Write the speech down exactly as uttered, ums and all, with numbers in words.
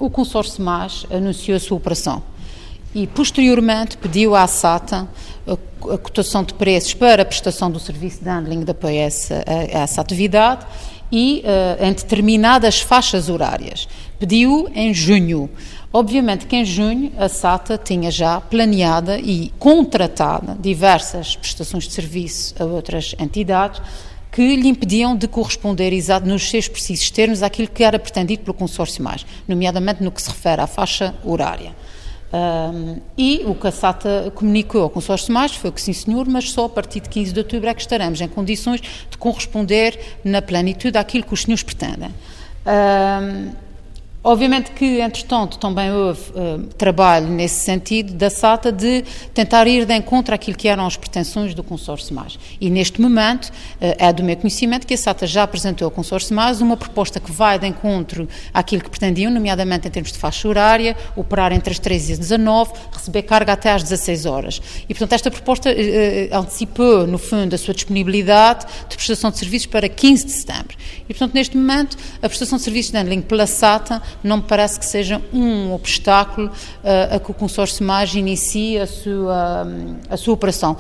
o consórcio MAS anunciou a sua operação e, posteriormente, pediu à SATA a, a cotação de preços para a prestação do serviço de handling de apoio a essa, a, a essa atividade e uh, em determinadas faixas horárias. Pediu em junho. Obviamente que em junho a SATA tinha já planeada e contratada diversas prestações de serviço a outras entidades que lhe impediam de corresponder exato nos seus precisos termos àquilo que era pretendido pelo consórcio MAS, nomeadamente no que se refere à faixa horária. Um, e o que a SATA comunicou ao consórcio MAS foi que sim senhor, mas só a partir de quinze de outubro é que estaremos em condições de corresponder na plenitude àquilo que os senhores pretendem. Um, Obviamente que, entretanto, também houve uh, trabalho nesse sentido da SATA de tentar ir de encontro àquilo que eram as pretensões do consórcio MAS. E, neste momento, uh, é do meu conhecimento que a SATA já apresentou ao consórcio MAS uma proposta que vai de encontro àquilo que pretendiam, nomeadamente em termos de faixa horária, operar entre as treze e as dezanove, receber carga até às dezasseis horas. E, portanto, esta proposta uh, antecipou, no fundo, a sua disponibilidade de prestação de serviços para quinze de setembro. E, portanto, neste momento, a prestação de serviços de handling pela SATA não me parece que seja um obstáculo uh, a que o consórcio MAS inicie a sua, a sua operação.